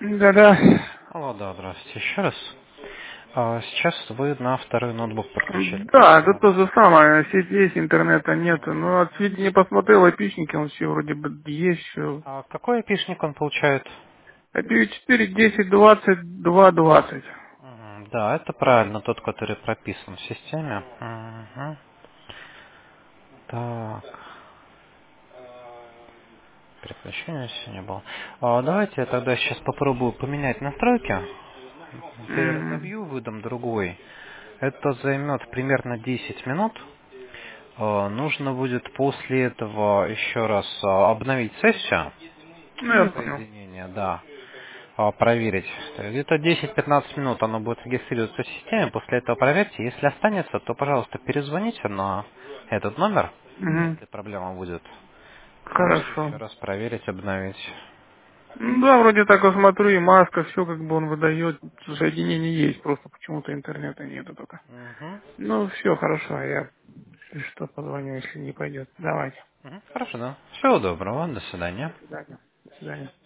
Да-да. Алло, да, здравствуйте еще раз. Сейчас вы на второй ноутбук подключили, Да, это правильно? то же самое. Сеть есть, интернета нет. Но от сведения посмотрел, опишники, он все вроде бы есть, все. А какой опишник он получает? IP 4, 10, 20, 2, 20. Да, это правильно, тот, который прописан в системе. Мгм. Так, переключения сегодня было. Давайте я тогда сейчас попробую поменять настройки. Мгм. Переразобью, выдам другой. Это займет примерно 10 минут. Нужно будет после этого еще раз обновить сессию Ну, я понял. соединения, да, проверить. Где-то 10-15 минут оно будет регистрироваться в системе. После этого проверьте. Если останется, то, пожалуйста, перезвоните на этот номер, Мгм. если проблема будет. Можете Хорошо. еще раз проверить, обновить. Ну да, вроде так вот смотрю, и маска, все как бы он выдает. Соединение есть, просто почему-то интернета нету только. Мгм. Ну, все, хорошо, я если что позвоню, если не пойдет. Давайте. Хорошо, да. Всего доброго. До свидания. До свидания. До свидания.